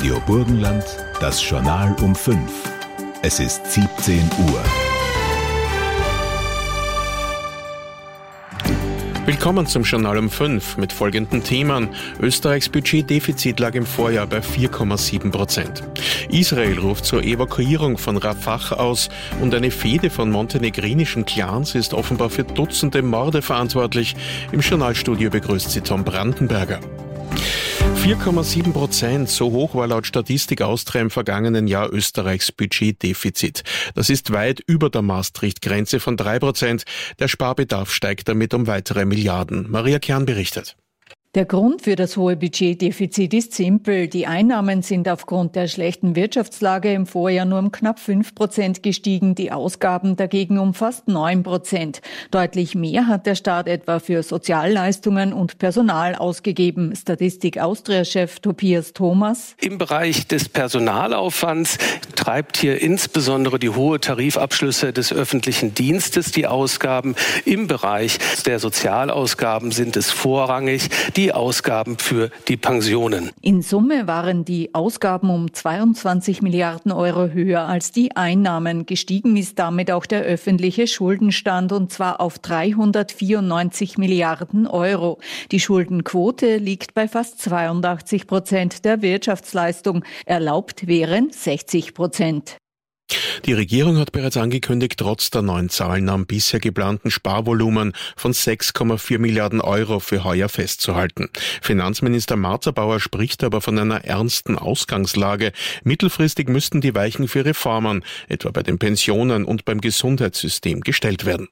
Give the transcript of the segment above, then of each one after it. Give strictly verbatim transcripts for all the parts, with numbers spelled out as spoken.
Radio Burgenland, das Journal um fünf. Es ist siebzehn Uhr. Willkommen zum Journal um fünf mit folgenden Themen. Österreichs Budgetdefizit lag im Vorjahr bei vier Komma sieben Prozent. Israel ruft zur Evakuierung von Rafah aus und eine Fehde von montenegrinischen Clans ist offenbar für Dutzende Morde verantwortlich. Im Journalstudio begrüßt sie Tom Brandenberger. vier Komma sieben Prozent, so hoch war laut Statistik Austria im vergangenen Jahr Österreichs Budgetdefizit. Das ist weit über der Maastricht-Grenze von drei Prozent. Der Sparbedarf steigt damit um weitere Milliarden. Maria Kern berichtet. Der Grund für das hohe Budgetdefizit ist simpel. Die Einnahmen sind aufgrund der schlechten Wirtschaftslage im Vorjahr nur um knapp fünf Prozent gestiegen, die Ausgaben dagegen um fast neun Prozent. Deutlich mehr hat der Staat etwa für Sozialleistungen und Personal ausgegeben. Statistik Austria-Chef Tobias Thomas. Im Bereich des Personalaufwands treibt hier insbesondere die hohe Tarifabschlüsse des öffentlichen Dienstes die Ausgaben. Im Bereich der Sozialausgaben sind es vorrangig die Die Ausgaben für die Pensionen. In Summe waren die Ausgaben um zweiundzwanzig Milliarden Euro höher als die Einnahmen. Gestiegen ist damit auch der öffentliche Schuldenstand und zwar auf dreihundertvierundneunzig Milliarden Euro. Die Schuldenquote liegt bei fast zweiundachtzig Prozent der Wirtschaftsleistung. Erlaubt wären sechzig Prozent. Die Regierung hat bereits angekündigt, trotz der neuen Zahlen am bisher geplanten Sparvolumen von sechs Komma vier Milliarden Euro für heuer festzuhalten. Finanzminister Marzer-Bauer spricht aber von einer ernsten Ausgangslage. Mittelfristig müssten die Weichen für Reformen, etwa bei den Pensionen und beim Gesundheitssystem, gestellt werden.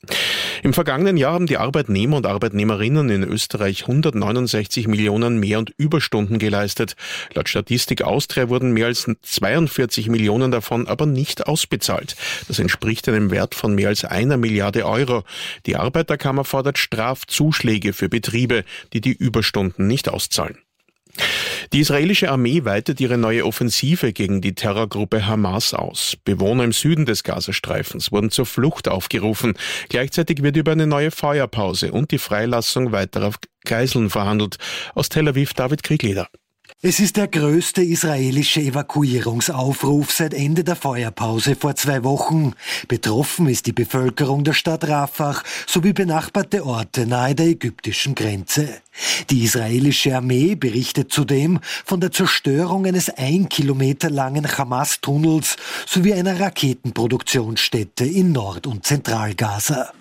Im vergangenen Jahr haben die Arbeitnehmer und Arbeitnehmerinnen in Österreich hundertneunundsechzig Millionen Mehr- und Überstunden geleistet. Laut Statistik Austria wurden mehr als zweiundvierzig Millionen davon aber nicht ausbezahlt. Das entspricht einem Wert von mehr als einer Milliarde Euro. Die Arbeiterkammer fordert Strafzuschläge für Betriebe, die die Überstunden nicht auszahlen. Die israelische Armee weitet ihre neue Offensive gegen die Terrorgruppe Hamas aus. Bewohner im Süden des Gazastreifens wurden zur Flucht aufgerufen. Gleichzeitig wird über eine neue Feuerpause und die Freilassung weiterer Geiseln verhandelt. Aus Tel Aviv David Kriegleder. Es ist der größte israelische Evakuierungsaufruf seit Ende der Feuerpause vor zwei Wochen. Betroffen ist die Bevölkerung der Stadt Rafah sowie benachbarte Orte nahe der ägyptischen Grenze. Die israelische Armee berichtet zudem von der Zerstörung eines ein Kilometer langen Hamas-Tunnels sowie einer Raketenproduktionsstätte in Nord- und Zentralgaza.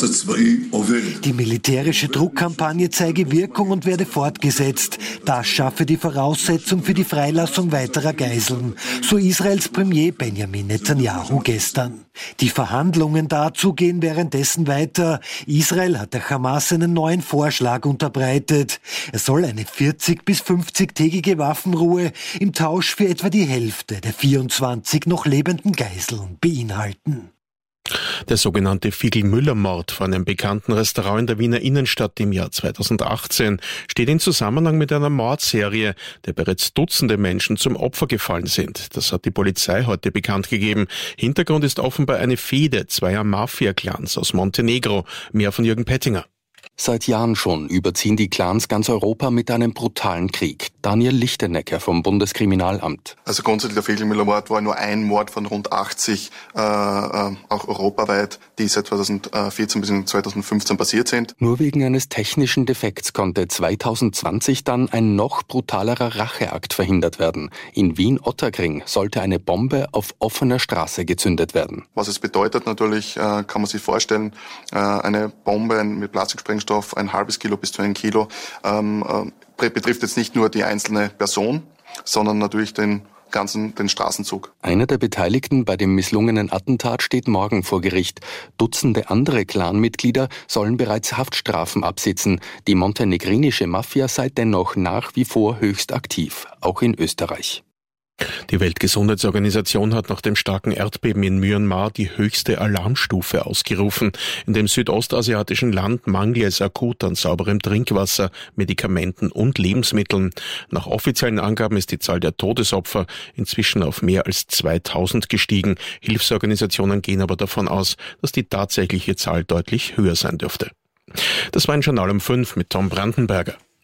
Die militärische Druckkampagne zeige Wirkung und werde fortgesetzt. Das schaffe die Voraussetzung für die Freilassung weiterer Geiseln, so Israels Premier Benjamin Netanyahu gestern. Die Verhandlungen dazu gehen währenddessen weiter. Israel hat der Hamas einen neuen Vorschlag unterbreitet. Er soll eine vierzig- bis fünfzig-tägige Waffenruhe im Tausch für etwa die Hälfte der vierundzwanzig noch lebenden Geiseln beinhalten. Der sogenannte Fiegel-Müller-Mord vor einem bekannten Restaurant in der Wiener Innenstadt im Jahr zweitausendachtzehn steht in Zusammenhang mit einer Mordserie, der bereits Dutzende Menschen zum Opfer gefallen sind. Das hat die Polizei heute bekannt gegeben. Hintergrund ist offenbar eine Fehde zweier Mafia-Clans aus Montenegro. Mehr von Jürgen Pettinger. Seit Jahren schon überziehen die Clans ganz Europa mit einem brutalen Krieg. Daniel Lichtenecker vom Bundeskriminalamt. Also grundsätzlich der Fiegel-Müller-Mord war nur ein Mord von rund achtzig, äh, auch europaweit, die seit zweitausendvierzehn bis zweitausendfünfzehn passiert sind. Nur wegen eines technischen Defekts konnte zweitausendzwanzig dann ein noch brutalerer Racheakt verhindert werden. In Wien-Ottakring sollte eine Bombe auf offener Straße gezündet werden. Was es bedeutet natürlich, äh, kann man sich vorstellen, äh, eine Bombe mit Plastiksprengstoff, ein halbes Kilo bis zu ein Kilo, ähm, äh, betrifft jetzt nicht nur die einzelne Person, sondern natürlich den ganzen den Straßenzug. Einer der Beteiligten bei dem misslungenen Attentat steht morgen vor Gericht. Dutzende andere Clanmitglieder sollen bereits Haftstrafen absitzen. Die montenegrinische Mafia sei dennoch nach wie vor höchst aktiv, auch in Österreich. Die Weltgesundheitsorganisation hat nach dem starken Erdbeben in Myanmar die höchste Alarmstufe ausgerufen. In dem südostasiatischen Land mangle es akut an sauberem Trinkwasser, Medikamenten und Lebensmitteln. Nach offiziellen Angaben ist die Zahl der Todesopfer inzwischen auf mehr als zweitausend gestiegen. Hilfsorganisationen gehen aber davon aus, dass die tatsächliche Zahl deutlich höher sein dürfte. Das war ein Journal um fünf mit Tom Brandenberger.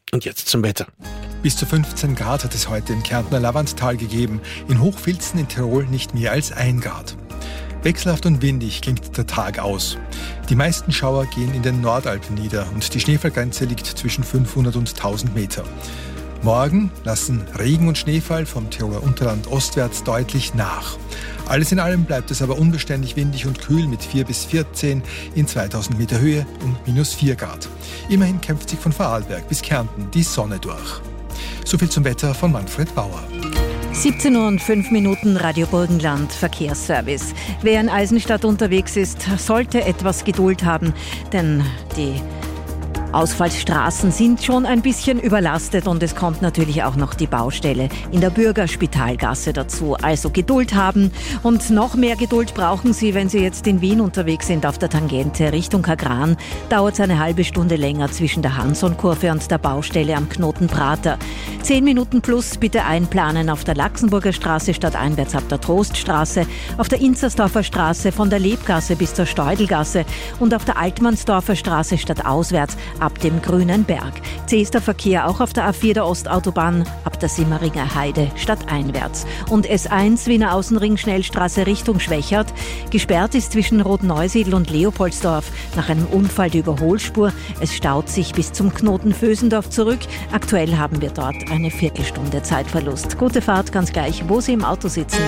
Und jetzt zum Wetter. Bis zu fünfzehn Grad hat es heute im Kärntner Lavanttal gegeben, in Hochfilzen in Tirol nicht mehr als ein Grad. Wechselhaft und windig klingt der Tag aus. Die meisten Schauer gehen in den Nordalpen nieder und die Schneefallgrenze liegt zwischen fünfhundert und tausend Meter. Morgen lassen Regen und Schneefall vom Tiroler Unterland ostwärts deutlich nach. Alles in allem bleibt es aber unbeständig windig und kühl mit vier bis vierzehn in zweitausend Meter Höhe und minus vier Grad. Immerhin kämpft sich von Vorarlberg bis Kärnten die Sonne durch. Soviel zum Wetter von Manfred Bauer. siebzehn Uhr und fünf Minuten, Radio Burgenland, Verkehrsservice. Wer in Eisenstadt unterwegs ist, sollte etwas Geduld haben, denn die Ausfallsstraßen sind schon ein bisschen überlastet und es kommt natürlich auch noch die Baustelle in der Bürgerspitalgasse dazu. Also Geduld haben und noch mehr Geduld brauchen Sie, wenn Sie jetzt in Wien unterwegs sind auf der Tangente Richtung Kagran. Dauert es eine halbe Stunde länger zwischen der Hanson-Kurve und der Baustelle am Knoten Prater. Zehn Minuten plus bitte einplanen auf der Laxenburger Straße statt einwärts ab der Troststraße, auf der Inzersdorfer Straße von der Lebgasse bis zur Steudelgasse und auf der Altmannsdorfer Straße statt auswärts ab dem Grünen Berg. Zähster Verkehr auch auf der A vier der Ostautobahn ab der Simmeringer Heide statt einwärts. Und S eins Wiener Außenring Schnellstraße Richtung Schwächert. Gesperrt ist zwischen Rotneusiedl und Leopoldsdorf nach einem Unfall die Überholspur. Es staut sich bis zum Knoten Vösendorf zurück. Aktuell haben wir dort eine Viertelstunde Zeitverlust. Gute Fahrt ganz gleich, wo Sie im Auto sitzen.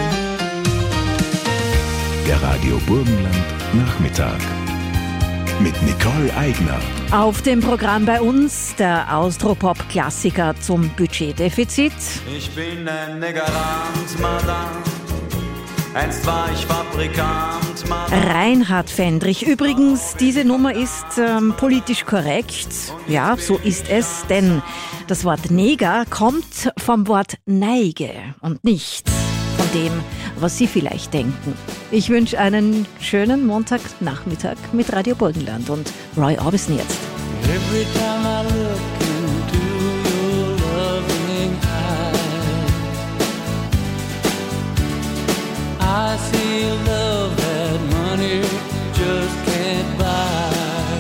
Der Radio Burgenland Nachmittag mit Nicole Eigner. Auf dem Programm bei uns der Austropop-Klassiker zum Budgetdefizit. Ich bin ein Negerland, Madame. Einst war ich Fabrikant, Madame. Reinhard Fendrich. Übrigens, diese Nummer ist ähm, politisch korrekt. Ja, so ist es, denn das Wort Neger kommt vom Wort Neige und nicht von dem, was Sie vielleicht denken. Ich wünsche einen schönen Montagnachmittag mit Radio Burgenland und Roy Orbison jetzt. Every time I look into your loving eyes, I see love that money just can't buy.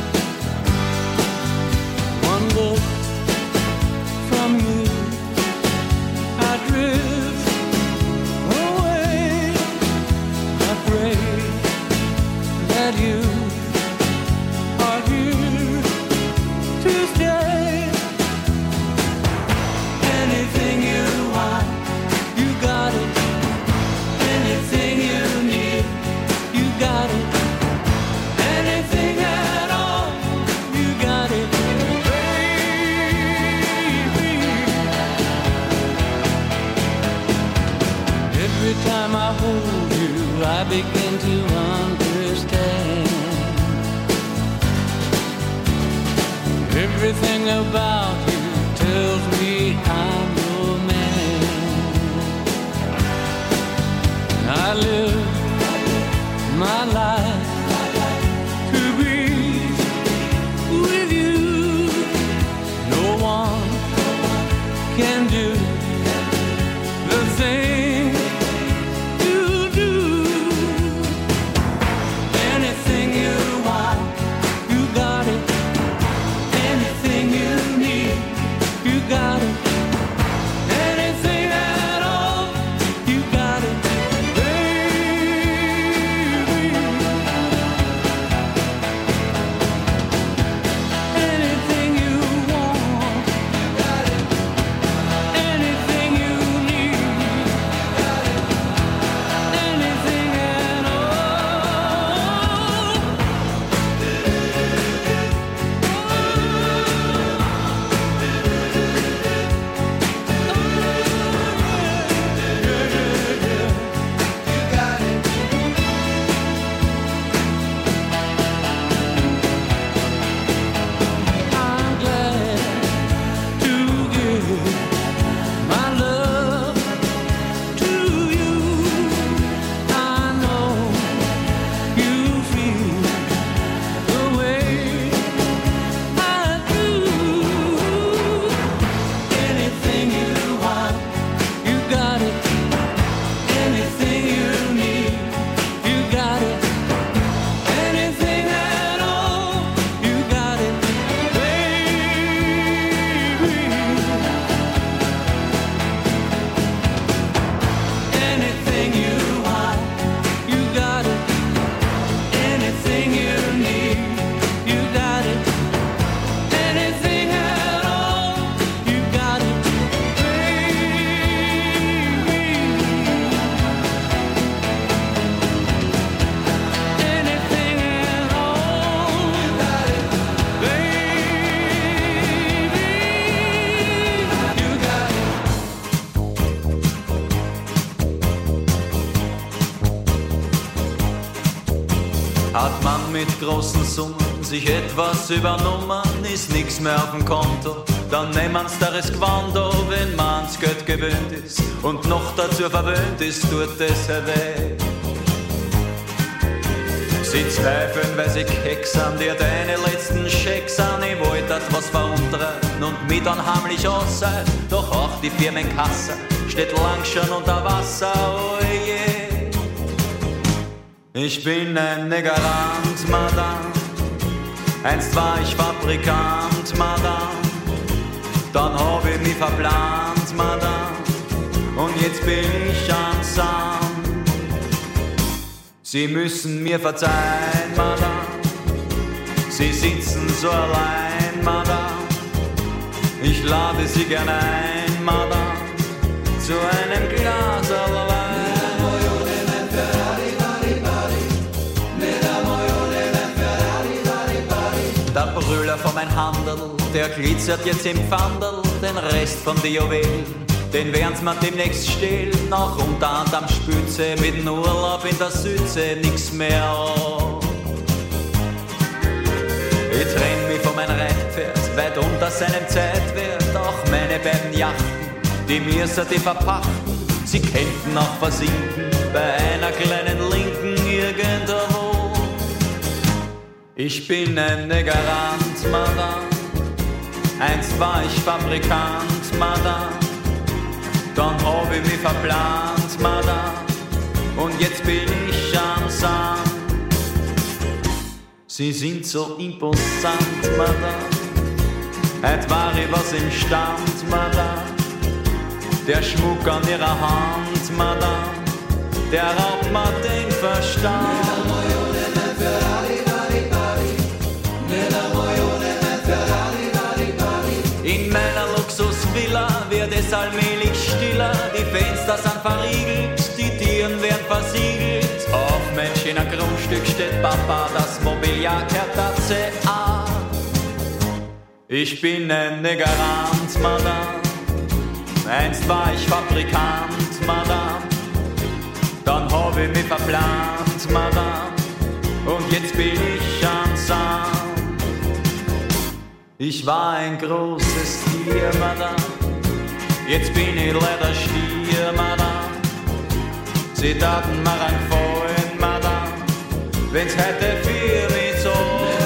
One look from you, I drift away. I pray that you are here to stay. Anything you want, you got it. Anything you need, you got it. Anything at all, you got it, baby. Every time I hold you, I begin to understand. Everything about you tells me I'm your man. I live my life to be with you. No one can do the thing you do. Anything you want, you got it. Anything you need, you got it. Anything at all, you got it, baby. Anything you want, you got it. Anything you need, you got it. Anything at all. Hat man mit großen Summen sich etwas übernommen, ist nix mehr auf dem Konto, dann nehmen's der Riskvando, wenn man's Geld gewöhnt ist und noch dazu verwöhnt ist, tut es weh. Sie zweifeln, weil sie Keks an dir deine letzten Schecks an. Ich wollte etwas veruntern und mich dann heimlich aussehen. Doch auch die Firmenkasse steht lang schon unter Wasser, oh je. Ich bin ein Negerant, Madame. Einst war ich Fabrikant, Madame. Dann hab ich mich verplant, Madame. Und jetzt bin ich am Sand. Sie müssen mir verzeihen, Madame. Sie sitzen so allein, Madame. Ich lade Sie gern ein, Madame, zu einem Glas Wein. Der Brüller von mein Handel, der glitzert jetzt im Pfandel. Den Rest von den Juwelen, den werden's mir demnächst stehlen. Noch unter anderem Spitze, mit dem Urlaub in der Südsee nix mehr an. Ich trenn mich von meinem Reitpferd, weit unter seinem Zeitwert. Auch meine beiden Yachten, die mir so die verpachten, sie könnten auch versinken bei einer kleinen Linken irgendwo. Ich bin ein Negerant, Madame. Einst war ich Fabrikant, Madame. Dann hab ich mich verplant, Madame. Und jetzt bin ich am Sand. Sie sind so imposant, Madame. Heut war ich was im Stand, Madame. Der Schmuck an ihrer Hand, Madame, der raubt mir den Verstand. In meiner Luxusvilla wird es allmählich stiller. Die Fenster sind verriegelt, die Türen werden versiegelt. Auf mein schöner Grundstück steht Papa, das Mobiliar gehört der C A. Ich bin ein Negerant, Madame. Einst war ich Fabrikant, Madame. Dann hab ich mich verplant, Madame. Und jetzt bin ich am Sand. Ich war ein großes Tier, Madame. Jetzt bin ich leider Stier, Madame. Sie taten mir ein Gefallen, Madame, wenn's heute für mich so.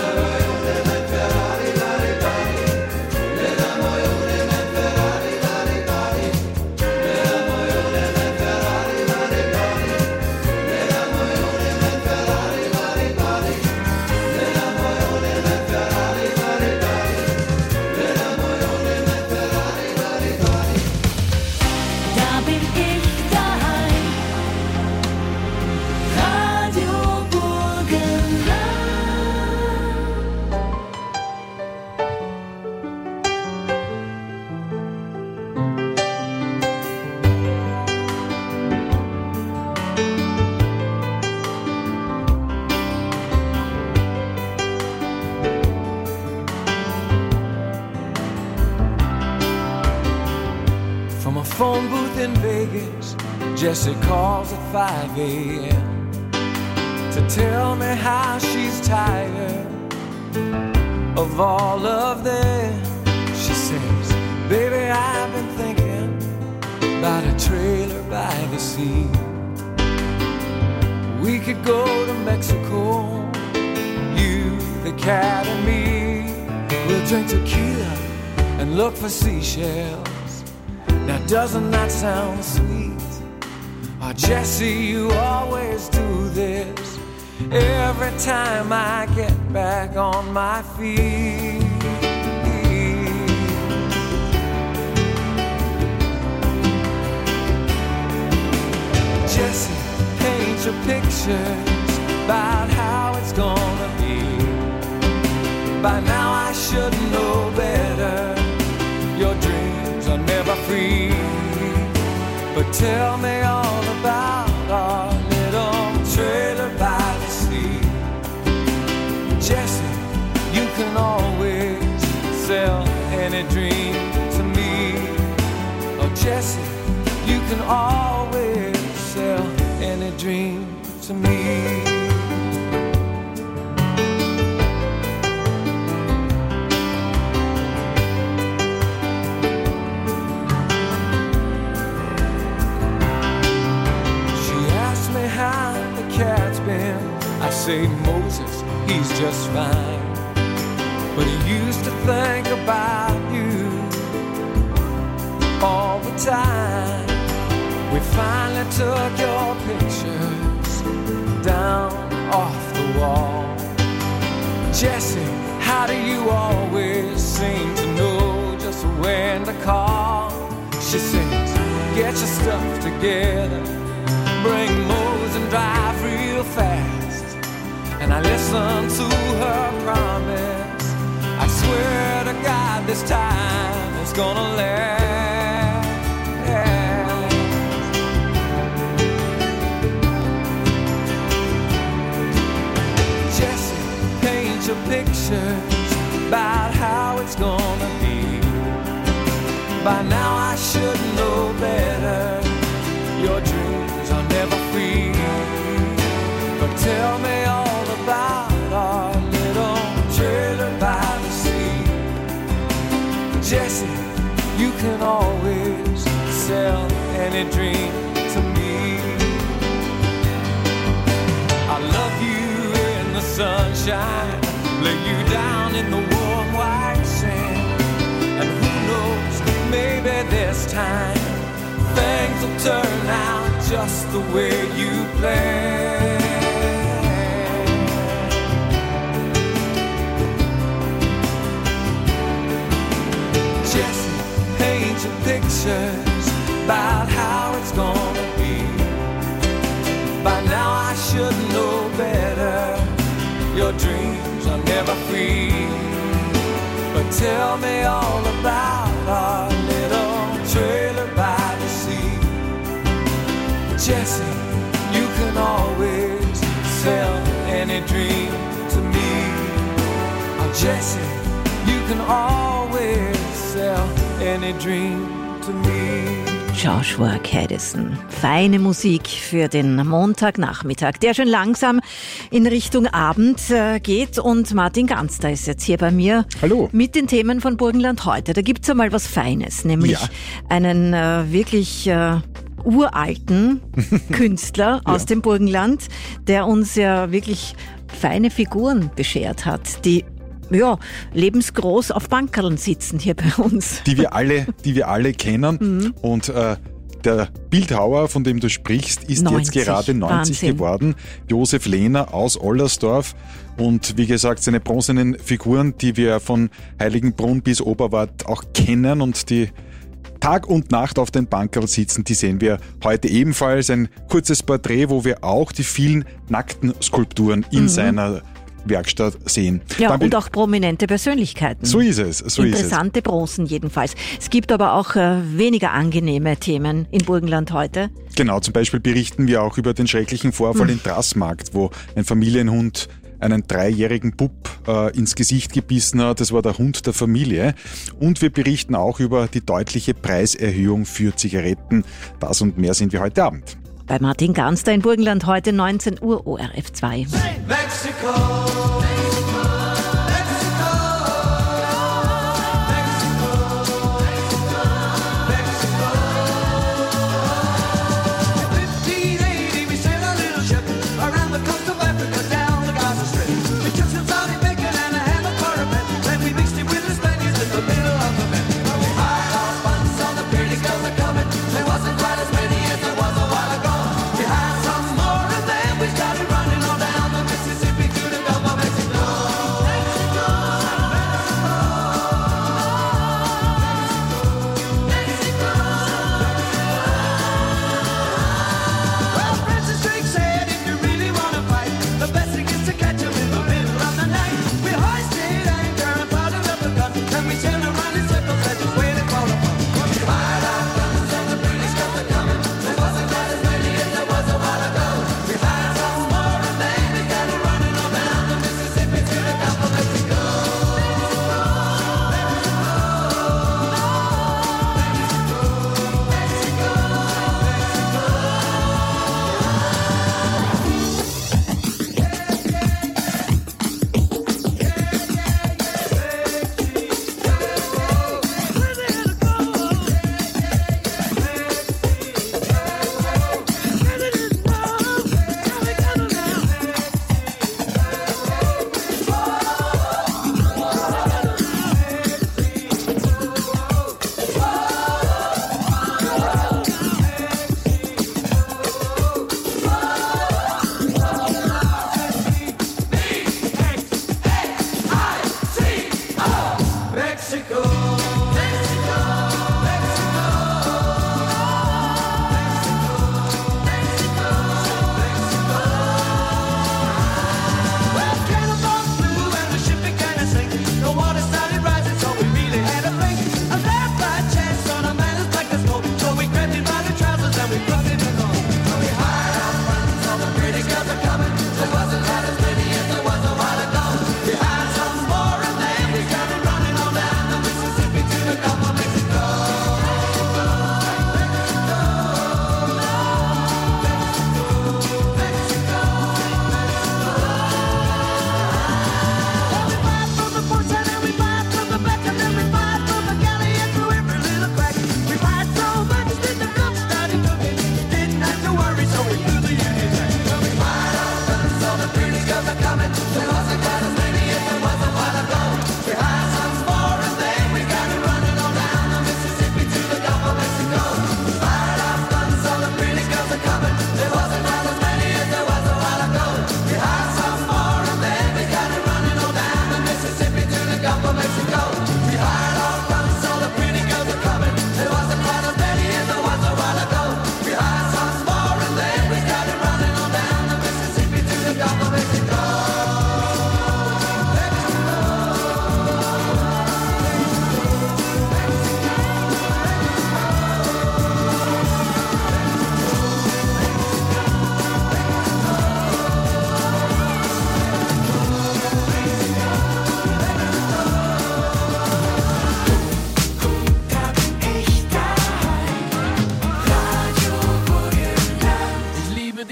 Phone booth in Vegas, Jessie calls at five a.m. to tell me how she's tired of all of them. She says, baby, I've been thinking about a trailer by the sea. We could go to Mexico, you, the cat and me. We'll drink tequila and look for seashells. Now doesn't that sound sweet? Oh, Jessie, you always do this every time I get back on my feet. Jessie, paint your pictures about how it's gonna be. By now I should know better. Your dreams are never free. But tell me all about our little trailer by the sea. Jessie, you can always sell any dream to me. Oh, Jessie, you can always sell any dream to me. say Moses, he's just fine. But he used to think about you all the time. We finally took your pictures down off the wall. Jessie, how do you always seem to know just when to call? She sings, get your stuff together, bring Mose and drive real fast. And I listen to her promise, I swear to God this time it's gonna last. Jessie, paint your pictures about how it's gonna be. By now I should know better, your dreams are never free. But tell me all about our little trailer by the sea. Jessie, you can always sell any dream to me. I love you in the sunshine, lay you down in the warm white sand. And who knows, maybe this time things will turn out just the way you planned. Jessie, paint your pictures about how it's gonna be. By now I should know better, your dreams are never free. But tell me all about our little trailer by the sea. Jessie, you can always sell any dream to me. Oh, Jessie, you can always sell any dream to me. Joshua Caddison. Feine Musik für den Montagnachmittag, der schon langsam in Richtung Abend äh, geht. Und Martin Ganster ist jetzt hier bei mir. Hallo. Mit den Themen von Burgenland heute. Da gibt's ja mal was Feines, nämlich ja. einen äh, wirklich äh, uralten Künstler aus ja. dem Burgenland, der uns ja wirklich feine Figuren beschert hat, die ja, lebensgroß auf Bankerln sitzen hier bei uns. Die wir alle, die wir alle kennen. Mhm. Und äh, der Bildhauer, von dem du sprichst, ist neunzig, jetzt gerade neunzig Wahnsinn. Geworden. Josef Lehner aus Ollersdorf. Und wie gesagt, seine bronzenen Figuren, die wir von Heiligenbrunn bis Oberwart auch kennen und die Tag und Nacht auf den Bankerl sitzen, die sehen wir heute ebenfalls. Ein kurzes Porträt, wo wir auch die vielen nackten Skulpturen in mhm. seiner Werkstatt sehen. Ja, Dann und auch prominente Persönlichkeiten. So ist es. So Interessante ist es. Bronzen jedenfalls. Es gibt aber auch äh, weniger angenehme Themen in Burgenland heute. Genau, zum Beispiel berichten wir auch über den schrecklichen Vorfall hm. in Drassmarkt, wo ein Familienhund einen dreijährigen Bub äh, ins Gesicht gebissen hat. Das war der Hund der Familie. Und wir berichten auch über die deutliche Preiserhöhung für Zigaretten. Das und mehr sind wir heute Abend. Bei Martin Ganster in Burgenland heute neunzehn Uhr O R F zwei. Mexico.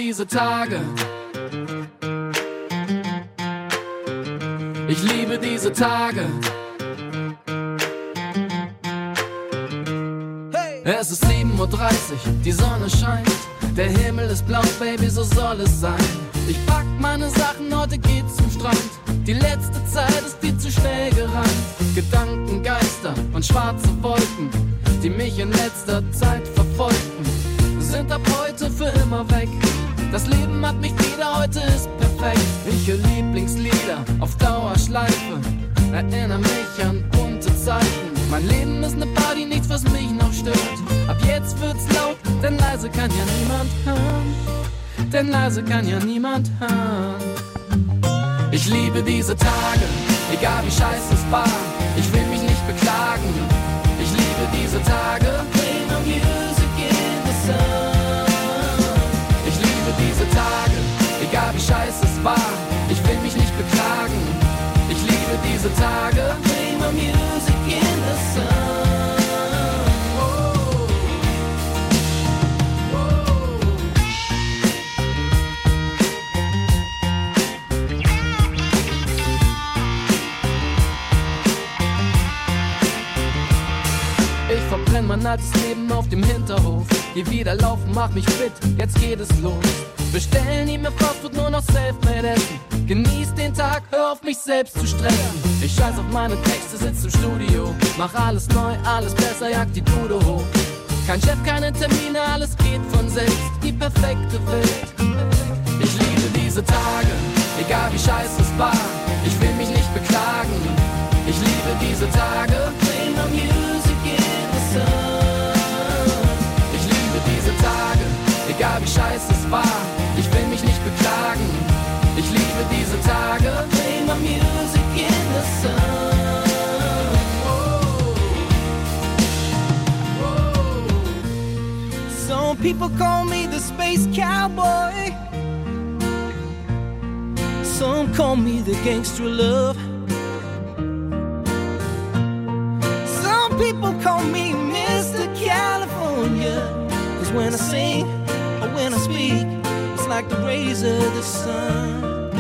diese Tage. Ich liebe diese Tage. Es ist sieben Uhr dreißig, die Sonne scheint. Der Himmel ist blau, Baby, so soll es sein. Ich pack meine Sachen, heute geht's zum Strand. Die letzte Zeit ist viel zu schnell gerannt. Gedankengeister und schwarze Wolken, die mich in letzter Zeit verfolgten, sind ab heute für immer weg. Das Leben hat mich wieder, heute ist perfekt. Ich höre Lieblingslieder auf Dauerschleife, erinnere mich an bunte Zeiten. Mein Leben ist ne Party, nichts was mich noch stört. Ab jetzt wird's laut, denn leise kann ja niemand hören. Denn leise kann ja niemand hören. Ich liebe diese Tage, egal wie scheiße es war. Ich will mich nicht beklagen. Ich liebe diese Tage. Play my music in the sun. Ich liebe diese Tage, egal wie scheiße es war. Ich will mich nicht beklagen. Ich liebe diese Tage. Play my music in the sun. Verbrenn mein altes Leben auf dem Hinterhof. Geh wieder laufen, mach mich fit, jetzt geht es los. Bestellen nie mehr Fastfood, nur noch Selfmade essen. Genieß den Tag, hör auf mich selbst zu stressen. Ich scheiß auf meine Texte, sitz im Studio. Mach alles neu, alles besser, jag die Bude hoch. Kein Chef, keine Termine, alles geht von selbst. Die perfekte Welt. Ich liebe diese Tage, egal wie scheiße es war. Ich will mich nicht beklagen. Ich liebe diese Tage. Play my music in the sun. Ich liebe diese Tage, egal wie scheiße es war. Ich will mich nicht beklagen. Ich liebe diese Tage. Play my music in the sun. Oh. Oh. Some people call me the space cowboy. Some call me the gangster love. People call me Mister California. Cause when I sing or when I speak, it's like the rays of the sun.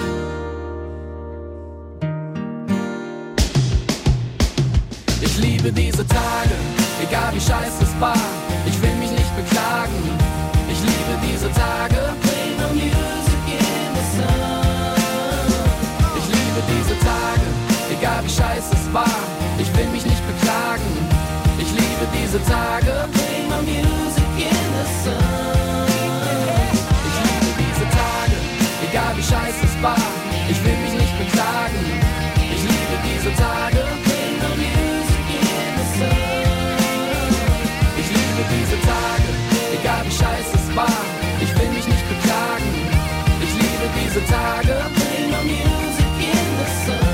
Ich liebe diese Tage, egal wie scheiße es war. Ich will mich nicht beklagen. Ich liebe diese Tage. Play my music in the sun. Ich liebe diese Tage, egal wie scheiße es war. Ich will mich nicht beklagen. Ich liebe diese Tage. Play my music in the sun. Ich liebe diese Tage, egal wie scheiße es war. Ich will mich nicht beklagen. Ich liebe diese Tage. Play my music in the sun. Ich liebe diese Tage, egal wie scheiße es war. Ich will mich nicht beklagen. Ich liebe diese Tage. Play my music in the sun.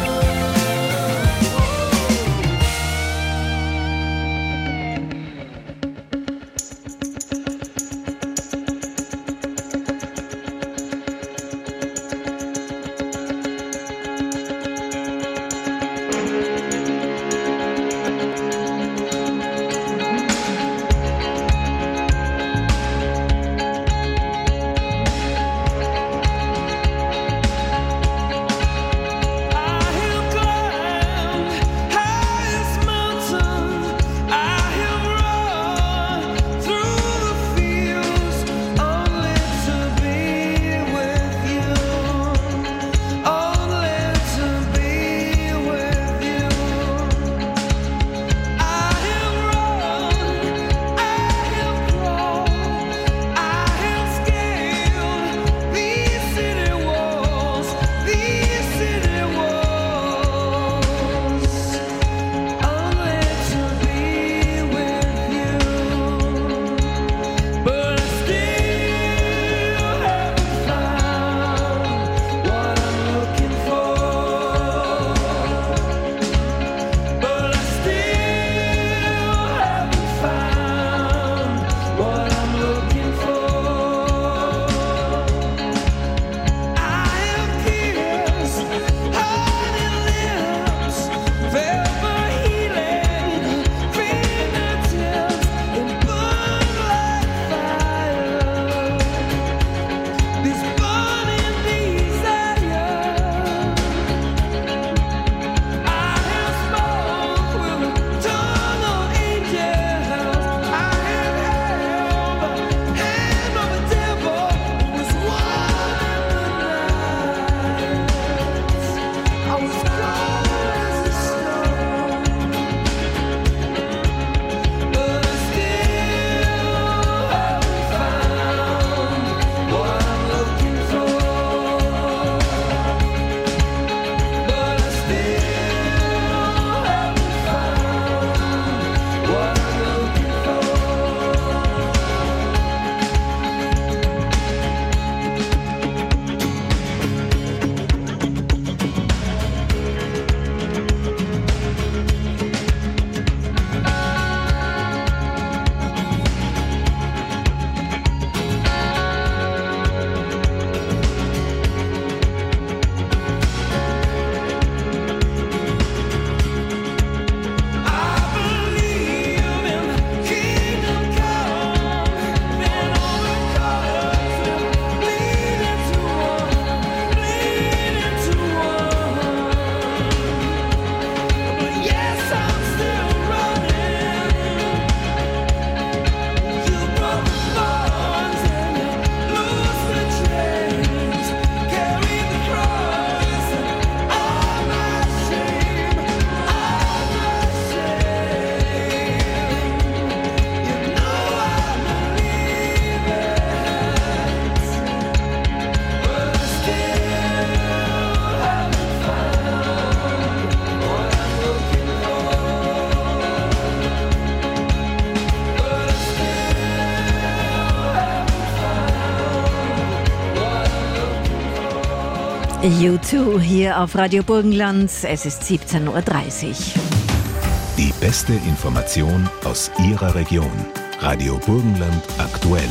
U zwei hier auf Radio Burgenland. Es ist siebzehn Uhr dreißig. Die beste Information aus Ihrer Region. Radio Burgenland aktuell.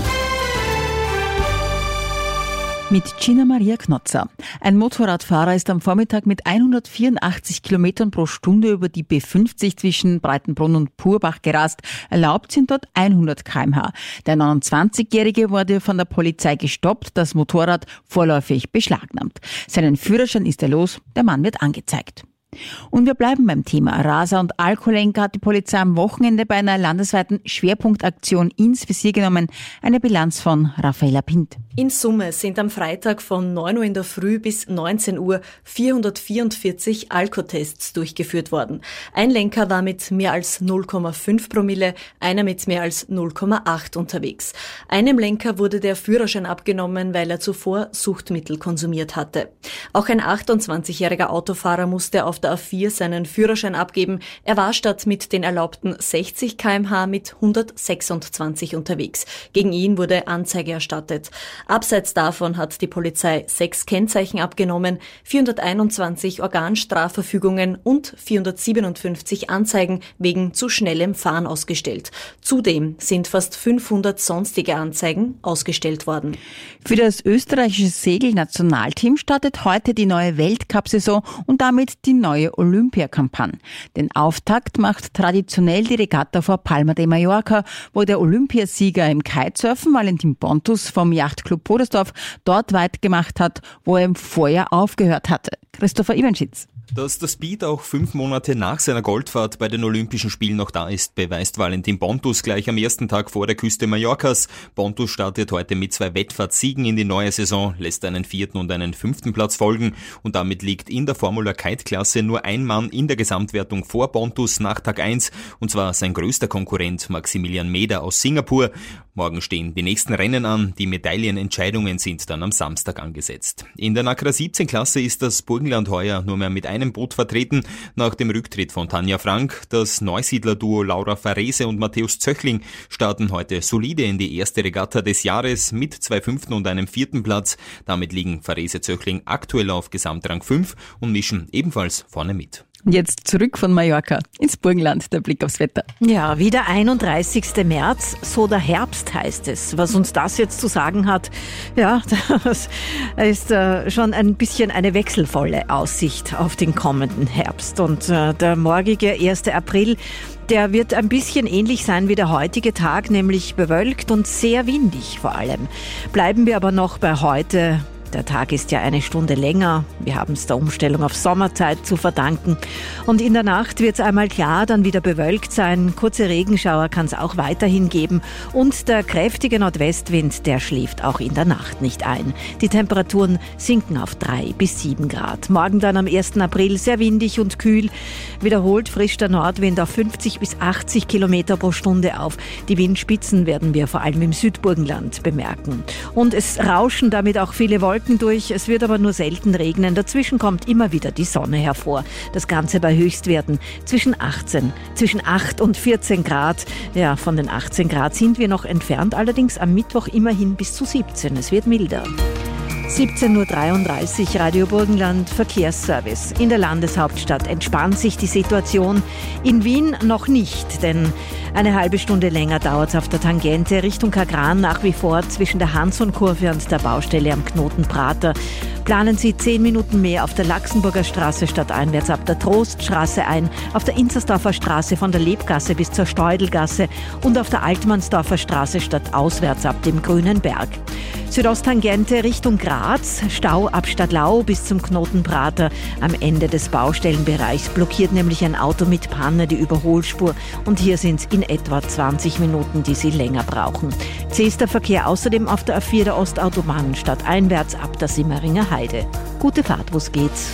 Mit Gina Maria Knotzer. Ein Motorradfahrer ist am Vormittag mit hundertvierundachtzig Kilometern pro Stunde über die B fünfzig zwischen Breitenbrunn und Purbach gerast. Erlaubt sind dort hundert Kilometer pro Stunde. Der neunundzwanzigjährige wurde von der Polizei gestoppt, das Motorrad vorläufig beschlagnahmt. Seinen Führerschein ist er los, der Mann wird angezeigt. Und wir bleiben beim Thema. Raser und Alkoholenker hat die Polizei am Wochenende bei einer landesweiten Schwerpunktaktion ins Visier genommen. Eine Bilanz von Raffaella Pint. In Summe sind am Freitag von neun Uhr in der Früh bis neunzehn Uhr vierhundertvierundvierzig Alkotests durchgeführt worden. Ein Lenker war mit mehr als null Komma fünf Promille, einer mit mehr als null Komma acht unterwegs. Einem Lenker wurde der Führerschein abgenommen, weil er zuvor Suchtmittel konsumiert hatte. Auch ein achtundzwanzigjähriger Autofahrer musste auf der A vier seinen Führerschein abgeben. Er war statt mit den erlaubten sechzig Kilometer pro Stunde mit hundertsechsundzwanzig unterwegs. Gegen ihn wurde Anzeige erstattet. Abseits davon hat die Polizei sechs Kennzeichen abgenommen, vierhunderteinundzwanzig Organstrafverfügungen und vierhundertsiebenundfünfzig Anzeigen wegen zu schnellem Fahren ausgestellt. Zudem sind fast fünfhundert sonstige Anzeigen ausgestellt worden. Für das österreichische Segelnationalteam startet heute die neue Weltcup-Saison und damit die neue Olympiakampagne. Den Auftakt macht traditionell die Regatta vor Palma de Mallorca, wo der Olympiasieger im Kitesurfen Valentin Pontus vom Yachtclub Podersdorf dort weitergemacht hat, wo er im Vorjahr aufgehört hatte. Christopher Iwanschitz. Dass der Speed auch fünf Monate nach seiner Goldfahrt bei den Olympischen Spielen noch da ist, beweist Valentin Pontus gleich am ersten Tag vor der Küste Mallorcas. Pontus startet heute mit zwei Wettfahrtsiegen in die neue Saison, lässt einen vierten und einen fünften Platz folgen und damit liegt in der Formula Kite-Klasse nur ein Mann in der Gesamtwertung vor Pontus nach Tag eins, und zwar sein größter Konkurrent Maximilian Meder aus Singapur. Morgen stehen die nächsten Rennen an, die Medaillenentscheidungen sind dann am Samstag angesetzt. In der Nacra siebzehn Klasse ist das Burgenland heuer nur mehr mit einem Boot vertreten, nach dem Rücktritt von Tanja Frank. Das Neusiedler-Duo Laura Farese und Matthäus Zöchling starten heute solide in die erste Regatta des Jahres mit zwei fünften und einem vierten Platz. Damit liegen Farese-Zöchling aktuell auf Gesamtrang fünf und mischen ebenfalls vorne mit. Jetzt zurück von Mallorca ins Burgenland, der Blick aufs Wetter. Ja, wieder einunddreißigsten März, so der Herbst heißt es. Was uns das jetzt zu sagen hat, ja, das ist äh, schon ein bisschen eine wechselvolle Aussicht auf den kommenden Herbst. Und äh, der morgige erste April, der wird ein bisschen ähnlich sein wie der heutige Tag, nämlich bewölkt und sehr windig vor allem. Bleiben wir aber noch bei heute. Der Tag ist ja eine Stunde länger. Wir haben es der Umstellung auf Sommerzeit zu verdanken. Und in der Nacht wird es einmal klar, dann wieder bewölkt sein. Kurze Regenschauer kann es auch weiterhin geben. Und der kräftige Nordwestwind, der schläft auch in der Nacht nicht ein. Die Temperaturen sinken auf drei bis sieben Grad. Morgen dann am ersten April sehr windig und kühl. Wiederholt frischt der Nordwind auf fünfzig bis achtzig Kilometer pro Stunde auf. Die Windspitzen werden wir vor allem im Südburgenland bemerken. Und es rauschen damit auch viele Wolken durch, es wird aber nur selten regnen. Dazwischen kommt immer wieder die Sonne hervor. Das Ganze bei Höchstwerten zwischen achtzehn, zwischen acht und vierzehn Grad. Ja, von den achtzehn Grad sind wir noch entfernt, allerdings am Mittwoch immerhin bis zu siebzehn. Es wird milder. siebzehn Uhr dreiunddreißig, Radio Burgenland, Verkehrsservice. In der Landeshauptstadt entspannt sich die Situation. In Wien noch nicht, denn eine halbe Stunde länger dauert es auf der Tangente Richtung Kagran nach wie vor zwischen der Hansson-Kurve und der Baustelle am Knoten Prater. Planen Sie zehn Minuten mehr auf der Laxenburger Straße stadteinwärts ab der Troststraße ein, auf der Inzersdorfer Straße von der Lebgasse bis zur Steudelgasse und auf der Altmannsdorfer Straße stadtauswärts ab dem Grünen Berg. Südosttangente Richtung Graz, Stau ab Stadtlau bis zum Knoten Prater. Am Ende des Baustellenbereichs blockiert nämlich ein Auto mit Panne die Überholspur und hier sind es in etwa zwanzig Minuten, die Sie länger brauchen. Zähster Verkehr außerdem auf der A vier der Ostautobahn stadteinwärts ab der Simmeringer Heide. Gute Fahrt, wo's geht's.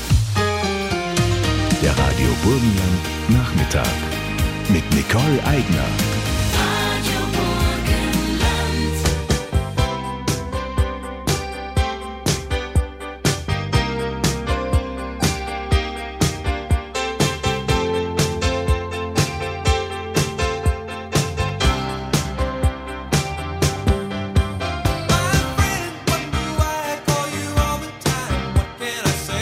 Der Radio Burgenland Nachmittag mit Nicole Eigner. Say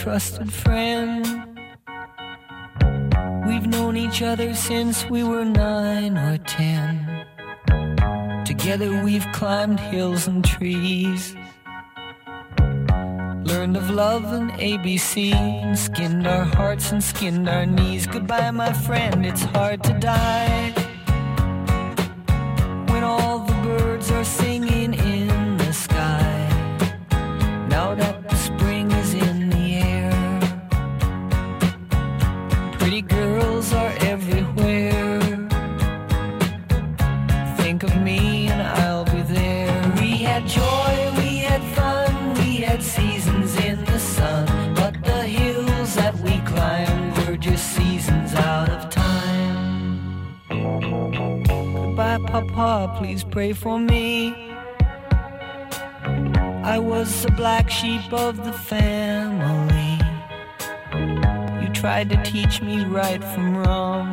trusted friend. We've known each other since we were nine or ten. Together we've climbed hills and trees, learned of love and A B C, and skinned our hearts and skinned our knees. Goodbye, my friend, it's hard to die when all the birds are singing in the sky. Now that the spring is in the air, pretty girls are everywhere. Think of me and I'll be there. We had joy, we had fun, we had seasons in the sun, but the hills that we climbed were just seasons out of time. Goodbye, Papa, please pray for me. I was the black sheep of the family. You tried to teach me right from wrong.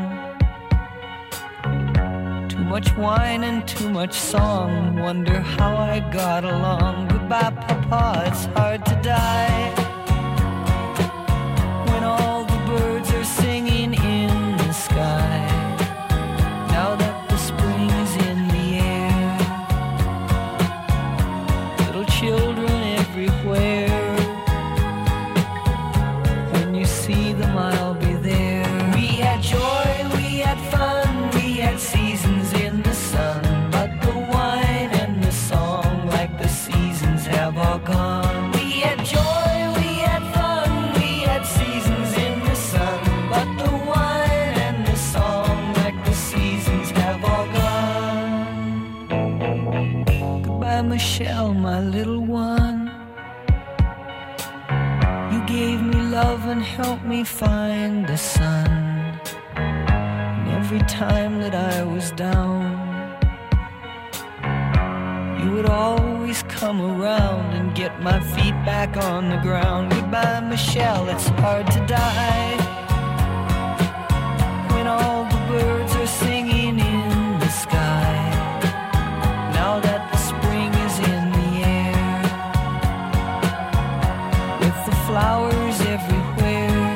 Too much wine and too much song, wonder how I got along. Goodbye, Papa, it's hard to die when all the birds are singing in the sky. Now that the spring is in the air, little children everywhere. When you see them, I'll be there. We had joy, we had fun, we had seasons in the sun, but the wine and the song, like the seasons, have all gone. We had joy, we had fun, we had seasons in the sun, but the wine and the song, like the seasons, have all gone. Goodbye, Michelle, my little one. You gave me love and helped me find the sun. And every time that I was down, you would always come around and get my feet back on the ground. Goodbye, Michelle, it's hard to die when all the birds are singing in the sky. Now that the spring is in the air, with the flowers everywhere,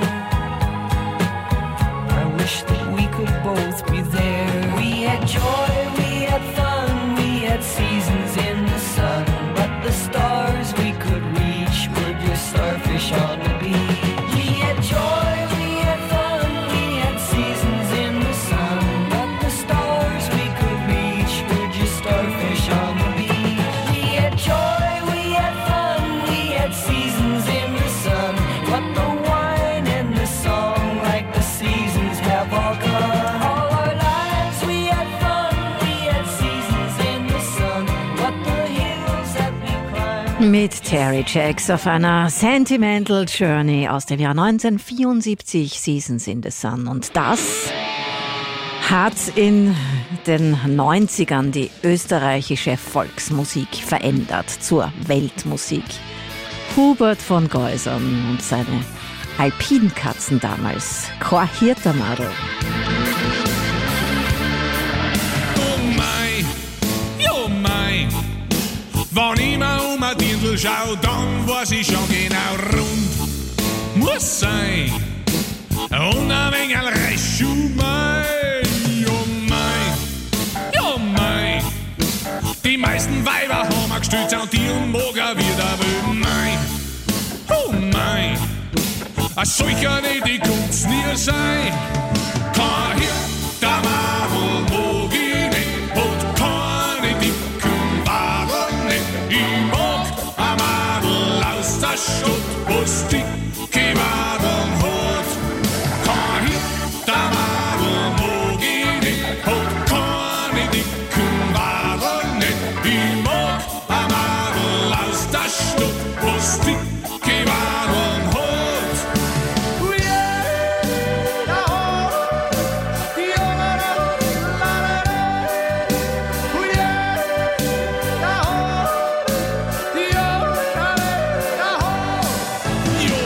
I wish that we could both be there. We had joy, we had fun, we had seasons in the sun, but the stars we could reach were just starfish on the beach. We had joy, we had fun, we had seasons in the sun, but the stars we could reach were just starfish on the beach. We had joy, we had fun, we had seasons in the sun, but the wine and the song, like the seasons, have all gone. All our lives we had fun, we had seasons in the sun, but the hills that we climbed. Mit Terry Jacks auf einer Sentimental Journey aus dem Jahr neunzehnhundertvierundsiebzig, Seasons in the Sun. Und das hat in den neunzigern die österreichische Volksmusik verändert zur Weltmusik. Hubert von Geusern und seine Alpinkatzen damals. Kein Hirtermadel. Oh mei, jo mei, wenn ich mir um ein Dirndl schau, dann weiß ich schon genau, rund muss sein. Und ein wenig Rechu, mei, jo mei, jo mei. Die meisten Weiber haben gestützt und die Moger wieder will, mei, oh mei. A solcher nicht, die kommt's nie sein. Kein Hirtermadel mag ich nicht und keine dicken Waren nicht. Ich mag a Madel aus der Stadt, wo's dicke Waden hat. Kein Hirtermadel mag ich nicht und keine dicken Waren nicht. Ich mag a Madel aus der Stadt, wo's dicke Waden hat. Jo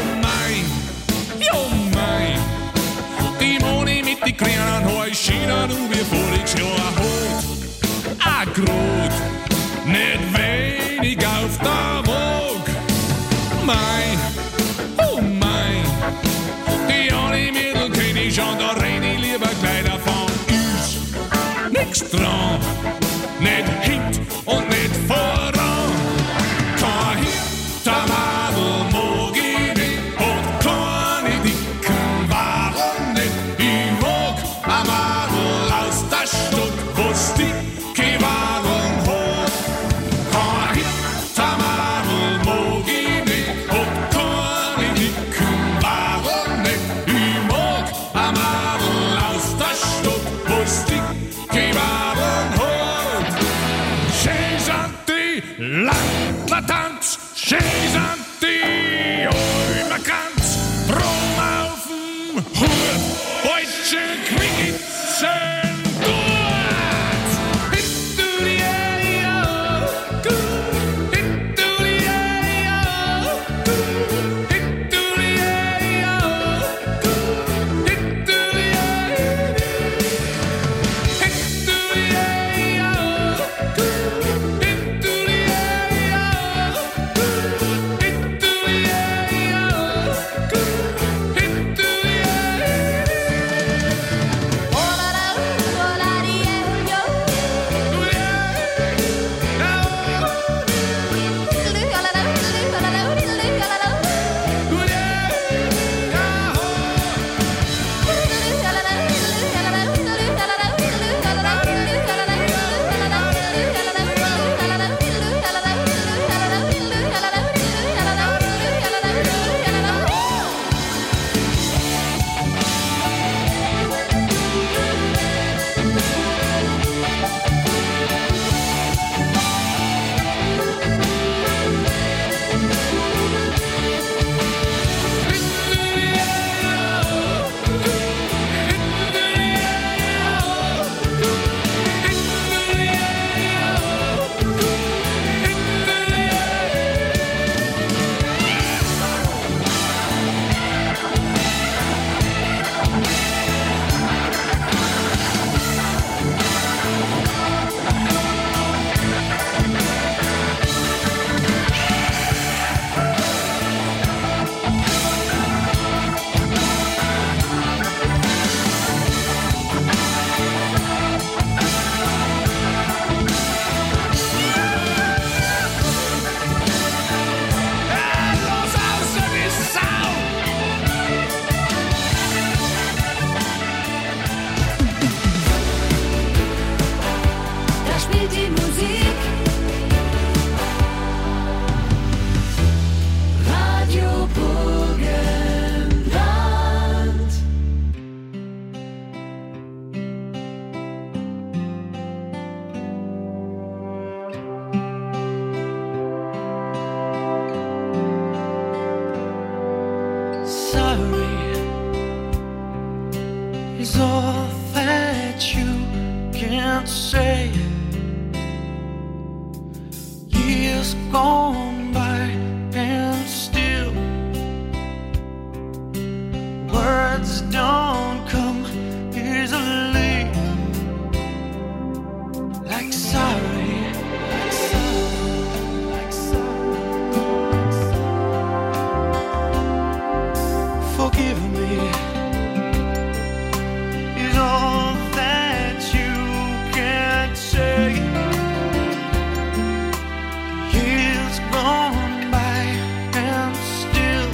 Deutsche Cricket sind dort. Hintulia, hintulia, hintulia, is all that you can say. Years gone by and still words don't come easily, like sorry, like sorry, like sorry. Forgive me is all that you can say. Years gone by and still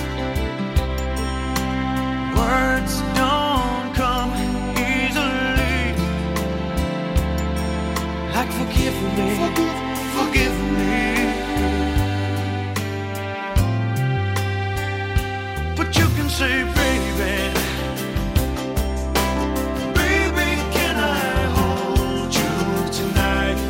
words don't come easily, like forgive me, forgive, forgive me. But you can say, baby, baby, can I hold you tonight?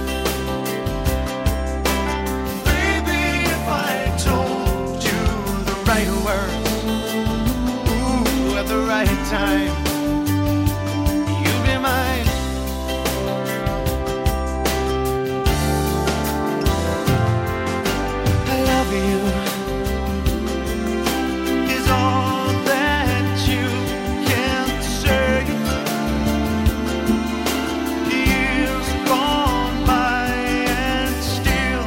Baby, if I told you the right words, ooh, at the right time, you'd be mine. I love you is all that you can say. Years gone by and still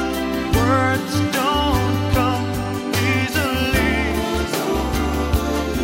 words don't come easily,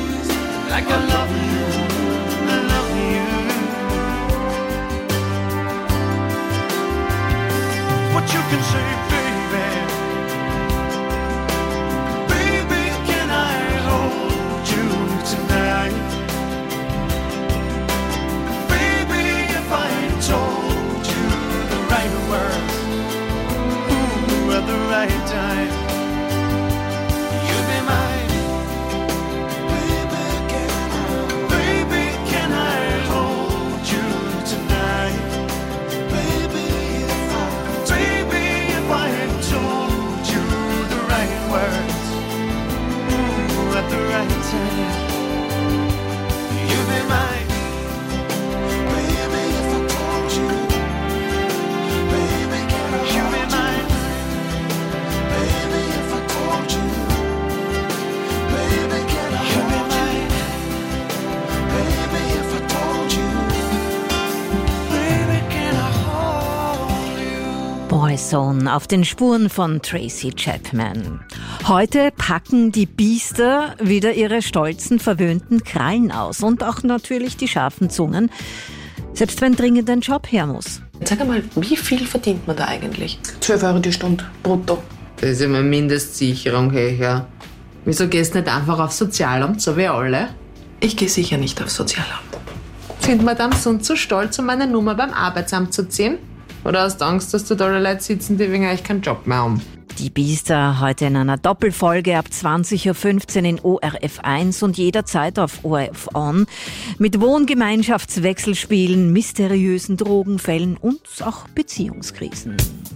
Zone auf den Spuren von Tracy Chapman. Heute packen die Biester wieder ihre stolzen, verwöhnten Krallen aus und auch natürlich die scharfen Zungen, selbst wenn dringend ein Job her muss. Sag einmal, wie viel verdient man da eigentlich? zwölf Euro die Stunde, brutto. Das ist ja meine Mindestsicherung, hey, ja. Wieso gehst du nicht einfach aufs Sozialamt, so wie alle? Ich gehe sicher nicht aufs Sozialamt. Sind Madame sonst so stolz, um meine Nummer beim Arbeitsamt zu ziehen? Oder hast du Angst, dass da alle Leute sitzen, die wegen euch keinen Job mehr haben? Die Biester heute in einer Doppelfolge ab zwanzig Uhr fünfzehn in O R F eins und jederzeit auf O R F On mit Wohngemeinschaftswechselspielen, mysteriösen Drogenfällen und auch Beziehungskrisen.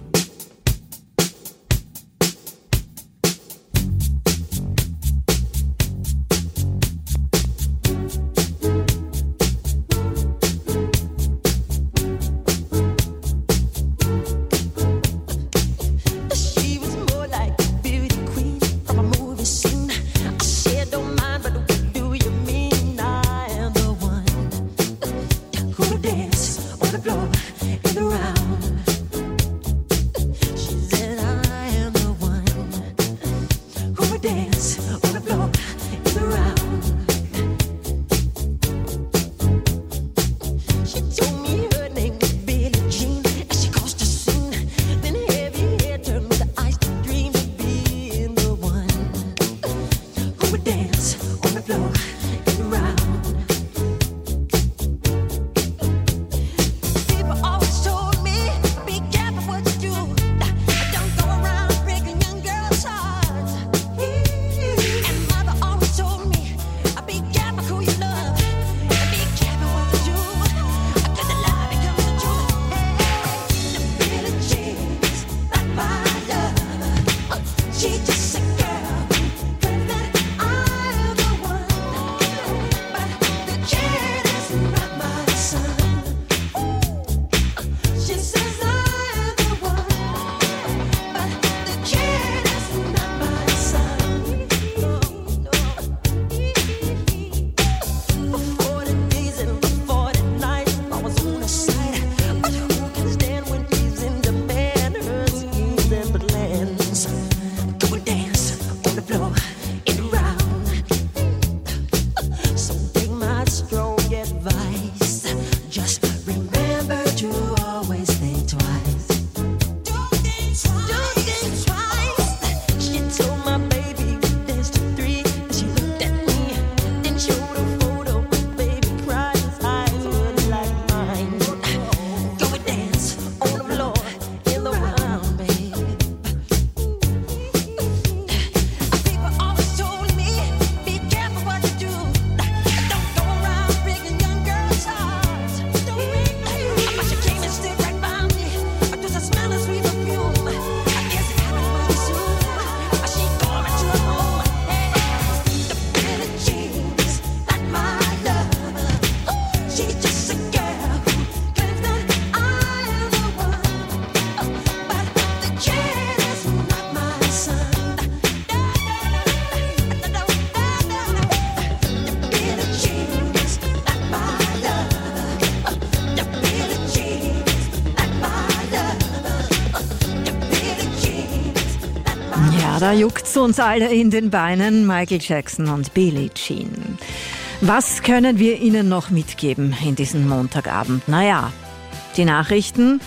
Da juckt's uns alle in den Beinen, Michael Jackson und Billie Jean. Was können wir Ihnen noch mitgeben in diesem Montagabend? Naja, die Nachrichten.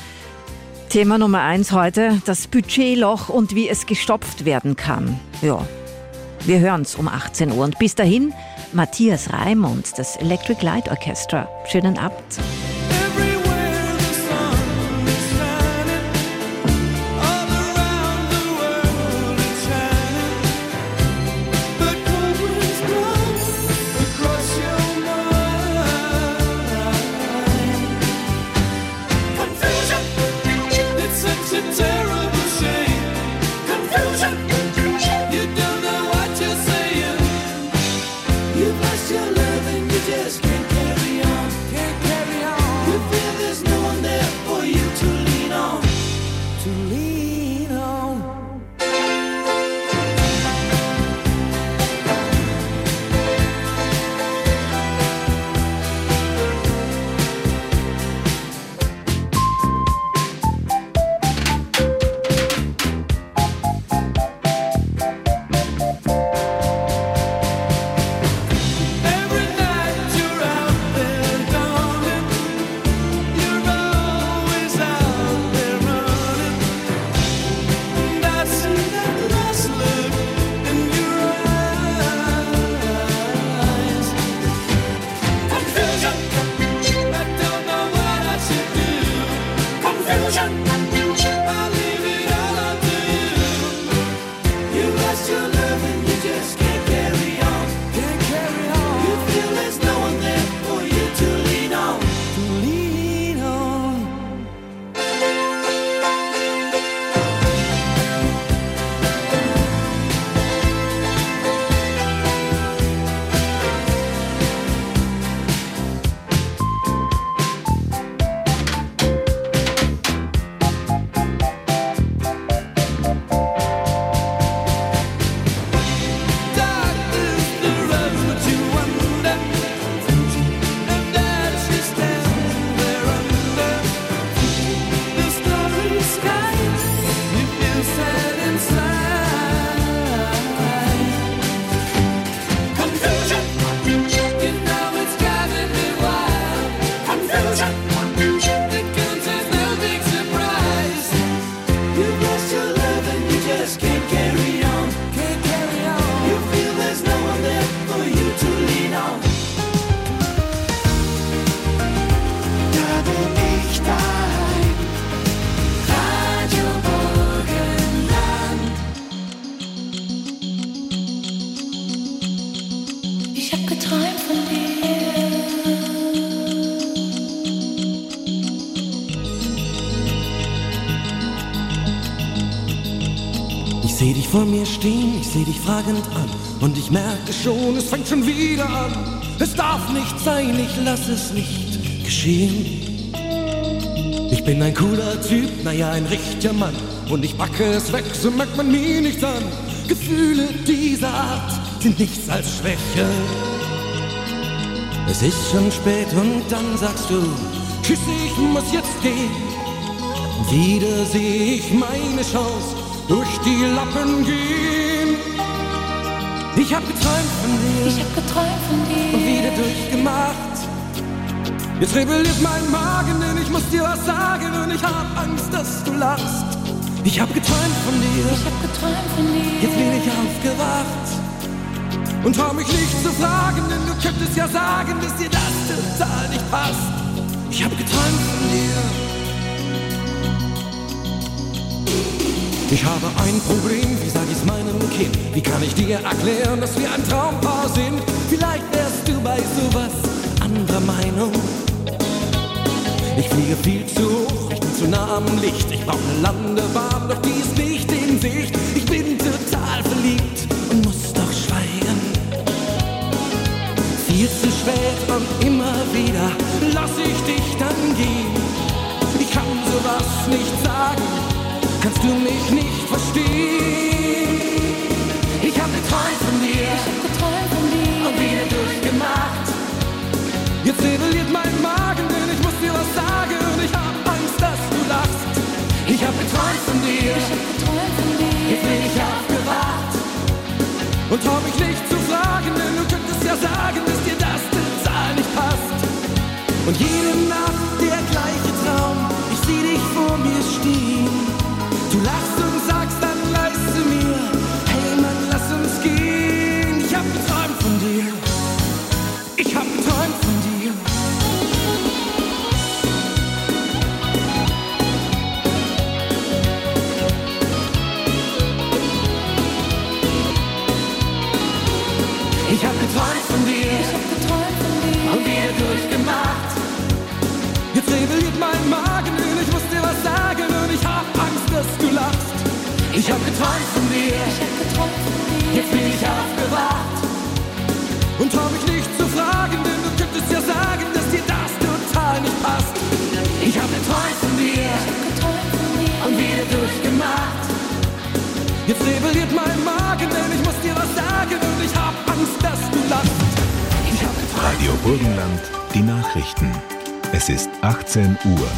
Thema Nummer eins heute, das Budgetloch und wie es gestopft werden kann. Ja, wir hören's um achtzehn Uhr. Und bis dahin, Matthias Reim und das Electric Light Orchestra. Schönen Abend. You've lost your love and you just can't carry on, can't carry on. geträumt von dir. Ich seh dich vor mir stehen, ich seh dich fragend an und ich merke schon, es fängt schon wieder an. Es darf nicht sein, ich lass es nicht geschehen. Ich bin ein cooler Typ, naja, ein richtiger Mann. Und ich packe es weg, so merkt man mir nichts an. Gefühle dieser Art sind nichts als Schwäche. Es ist schon spät und dann sagst du, tschüss, ich muss jetzt gehen. Und wieder sehe ich meine Chance durch die Lappen gehen. Ich hab geträumt von dir, ich hab geträumt von dir und wieder durchgemacht. Jetzt rebelliert mein Magen, denn ich muss dir was sagen und ich hab Angst, dass du lachst. Ich hab geträumt von dir, ich hab geträumt von dir. Jetzt bin ich aufgewacht und trau mich nicht zu fragen, denn du könntest ja sagen, dass dir das total nicht passt. Ich hab geträumt von dir. Ich habe ein Problem, wie sag ich's meinem Kind? Wie kann ich dir erklären, dass wir ein Traumpaar sind? Vielleicht wärst du bei sowas anderer Meinung. Ich fliege viel zu hoch, ich bin zu nah am Licht. Ich brauch eine Landebahn, doch die ist nicht in Sicht. Ich bin total verliebt und muss doch schweigen. Viel zu spät und immer wieder lass ich dich dann gehen. Ich kann sowas nicht sagen, kannst du mich nicht verstehen. Ich hab geträumt von dir, ich hab geträumt von dir und wieder durchgemacht. Jetzt rebelliert mein Magen, denn ich muss dir was sagen und ich hab Angst, dass du lachst. Ich hab geträumt von dir, ich hab geträumt von dir. Jetzt bin ich aufgewacht und trau mich nicht zu fragen, denn du könntest ja sagen, dass dir das total nicht passt. Und jede Nacht der gleiche Traum, ich sieh dich vor mir stehen. Du lachst und sagst dann leise mir, hey Mann, lass uns gehen. Ich hab geträumt von dir, ich hab geträumt von dir. Ich hab geträumt von dir, ich hab geträumt von dir und wieder durchgemacht. Jetzt rebelliert mein Magen und ich muss dir was sagen und ich hab Angst, dass du lachst. Ich hab geträumt von dir, ich hab geträumt von dir. Jetzt bin ich aufgewacht und trau mich nicht zu fragen, denn du könntest ja sagen, dass dir das total nicht passt. Ich hab geträumt von dir, ich hab geträumt von dir und wieder durchgemacht. Jetzt rebelliert mein Magen, denn ich muss dir was sagen und ich hab Angst, dass du lachst. Ich hab geträumt. Radio Burgenland, die Nachrichten. Es ist achtzehn Uhr.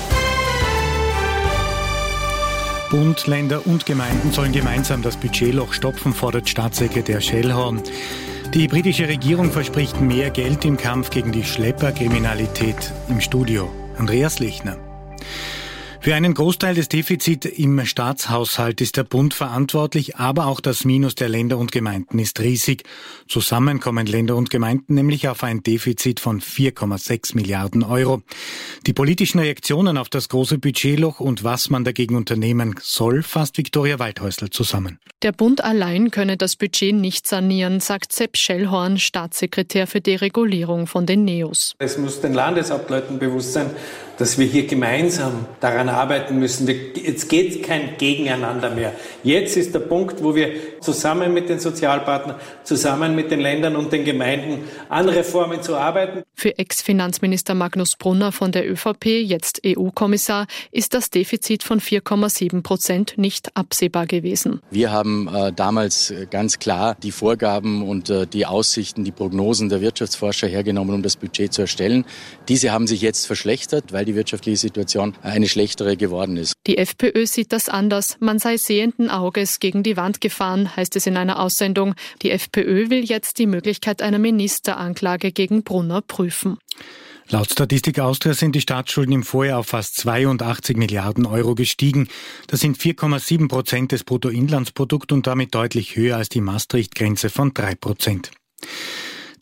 Bund, Länder und Gemeinden sollen gemeinsam das Budgetloch stopfen, fordert Staatssekretär Schellhorn. Die britische Regierung verspricht mehr Geld im Kampf gegen die Schlepperkriminalität. Im Studio Andreas Lechner. Für einen Großteil des Defizits im Staatshaushalt ist der Bund verantwortlich, aber auch das Minus der Länder und Gemeinden ist riesig. Zusammen kommen Länder und Gemeinden nämlich auf ein Defizit von vier Komma sechs Milliarden Euro. Die politischen Reaktionen auf das große Budgetloch und was man dagegen unternehmen soll, fasst Viktoria Waldhäusl zusammen. Der Bund allein könne das Budget nicht sanieren, sagt Sepp Schellhorn, Staatssekretär für Deregulierung von den Neos. Es muss den Landeshauptleuten bewusst sein, dass wir hier gemeinsam daran arbeiten müssen. Jetzt geht kein Gegeneinander mehr. Jetzt ist der Punkt, wo wir zusammen mit den Sozialpartnern, zusammen mit den Ländern und den Gemeinden an Reformen zu arbeiten. Für Ex-Finanzminister Magnus Brunner von der ÖVP, jetzt E U-Kommissar, ist das Defizit von vier Komma sieben Prozent nicht absehbar gewesen. Wir haben äh, damals ganz klar die Vorgaben und äh, die Aussichten, die Prognosen der Wirtschaftsforscher hergenommen, um das Budget zu erstellen. Diese haben sich jetzt verschlechtert, weil die wirtschaftliche Situation eine schlechtere geworden ist. Die FPÖ sieht das anders. Man sei sehenden Auges gegen die Wand gefahren, heißt es in einer Aussendung. Die FPÖ will jetzt die Möglichkeit einer Ministeranklage gegen Brunner prüfen. Laut Statistik Austria sind die Staatsschulden im Vorjahr auf fast zweiundachtzig Milliarden Euro gestiegen. Das sind vier Komma sieben Prozent des Bruttoinlandsprodukts und damit deutlich höher als die Maastricht-Grenze von drei Prozent.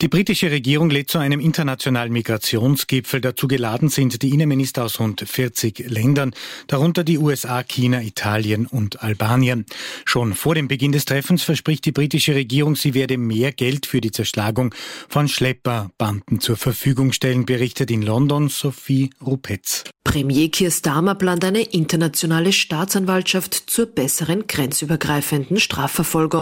Die britische Regierung lädt zu einem internationalen Migrationsgipfel. Dazu geladen sind die Innenminister aus rund vierzig Ländern, darunter die U S A, China, Italien und Albanien. Schon vor dem Beginn des Treffens verspricht die britische Regierung, sie werde mehr Geld für die Zerschlagung von Schlepperbanden zur Verfügung stellen, berichtet in London Sophie Rupetz. Premier Keir Starmer plant eine internationale Staatsanwaltschaft zur besseren grenzübergreifenden Strafverfolgung.